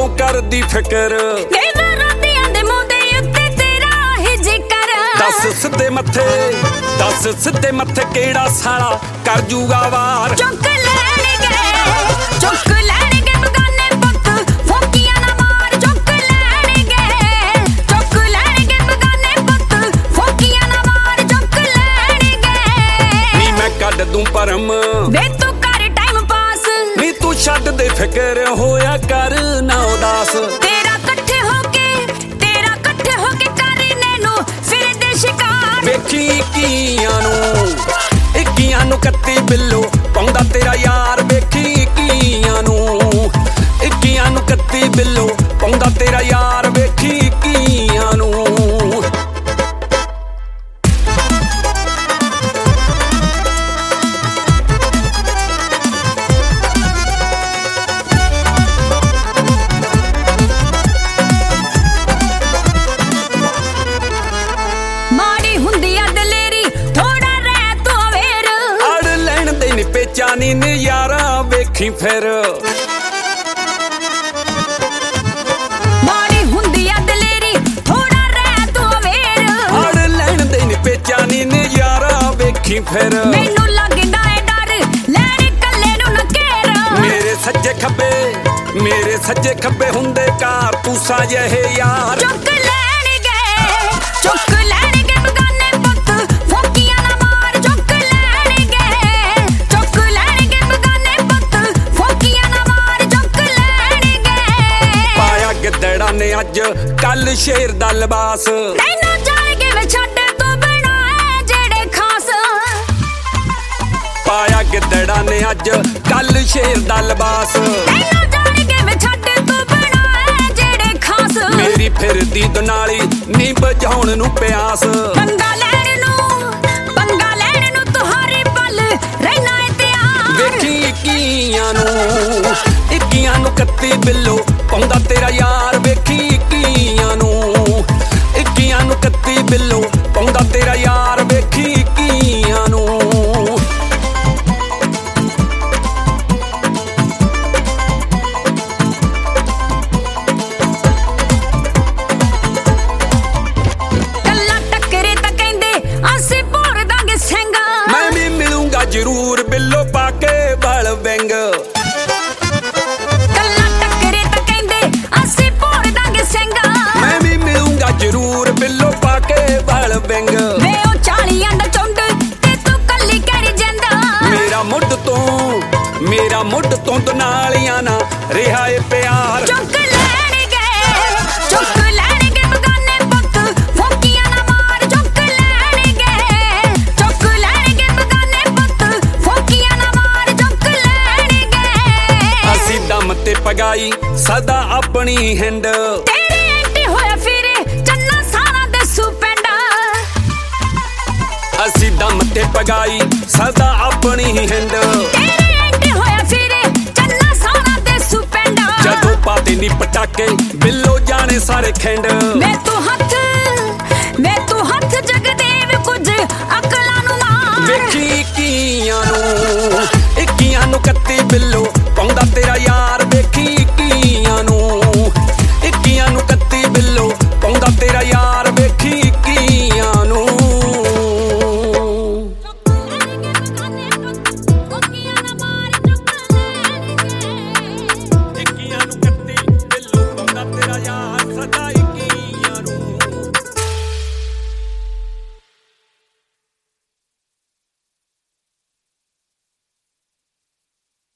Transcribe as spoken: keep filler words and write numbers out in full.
कदों करदी फिकर दस सिद्धे मथे दस सिद्धे मथे केड़ा साला कर जूगा वार चुक लैणगे चुक लैणगे बगाने पुत फोकियां ना मार चुक लैणगे चुक लैणगे बगाने पुत फोकियां ना मार चुक लैणगे नी मैं कड दूं परम वे तू कर टाइम पास नी तू छड्ड दे फिकर होया कर ना उदास तेरा कट्ठे होके तेरा कट्ठे होके करने नु फिर दे शिकार वेखी इक्कियां नू इक्कियां नू कत्ती बिल्लो पाउंदा तेरा यार वेखी इक्कियां नू इक्कियां नू कत्ती बिल्लो पाउंदा तेरा यार वेखी इक्कियां नू पेचानी नजारा वेखी फिर माड़ी हुंदी आ दलेरी थोड़ा रह तू अवेर अड़ लैण दे नी पेचानी नजारा वेखी फिर मैनू लगदा है डर लैण कल्ले नू न घेर मेरे सज्जे खब्बे मेरे सज्जे खब्बे हुंदे कारतूसा जहे यार चुक लैणगे चुक लैणगे बगाने पुत फोकियां ना मार चुक लैणगे चुक लैणगे बगाने पुत फोकियां ना मार चुक लैणगे पाया गिद्दड़ा ने अज कल शेर दा लिबास तैनू जाणगे वे छड्ड तू बनाए जेड़े खास पाया गिद्दड़ा ने अज कल शेर दा लिबास तैनू जाणगे वे छड्ड तू बनाए जेड़े खास मेरी फिरदी दुनाली नी बजाउण नू प्यास पंगा लैण नू पंगा लैण नू तुहारे पल रहना है तैयार वेखी इक्कियां नू इक्कियां नू कत्ती बिल्लो पाउंदा तेरा यार वेखी इक्कियां नू इक्कियां नू कत्ती बिल्लो पाउंदा तेरा यार वेखी इक्कियां नू कल्ला टकरे तां कहंदे असीं भोर दांगे सिंघ मैं भी मिलूंगा जरूर बिल्लो पाके बल विंग कल्ला टकरे तां कहंदे असीं भोर दांगे सिंघ मैं भी मिलूंगा जरूर बिल्लो पाके बल विंग वे ओ चालियां दा चुंड ते तू कल्ली करी जिंदा मेरा मुੱਢ ਤੋਂ मेरा मुੱਢ ਤੋਂ ਦਨਾਲੀਆਂ ਨਾ ਰਿਹਾ ਏ ਪਿਆਰ चुक लैणगे चुक लैणगे बगाने पुत फोकियां ना मार चुक लैणगे चुक लैणगे बगाने पुत फोकियां ना मार चुक लैणगे ਅਸੀਂ ਦਮ ਤੇ ਪਗਾਈ ਸਦਾ ਆਪਣੀ ਹਿੰਡ तेरे एंटी होया फिरे चन्ना सारा दसू पिंड ਅਸੀਂ ਦਮ ਤੇ ਪਗਾਈ ਸਦਾ ਆਪਣੀ ਹਿੰਡ तेरे एंटी होया फिरे चन्ना सारा दसू पिंड ਜਦੋਂ ਪਾਤੇ ਨੀ ਪਟਾਕੇ ਬਿੱਲੋ ਜਾਣੇ ਸਾਰੇ ਖਿੰਡ मैं तू हथ मैं तू हथ जगदेव कुछ अकलां नू मार ਵੇਖੀ ਇक्कियां ਨੂੰ इक्कियां ਨੂੰ ਕੱਤੀ ਬਿੱਲੋ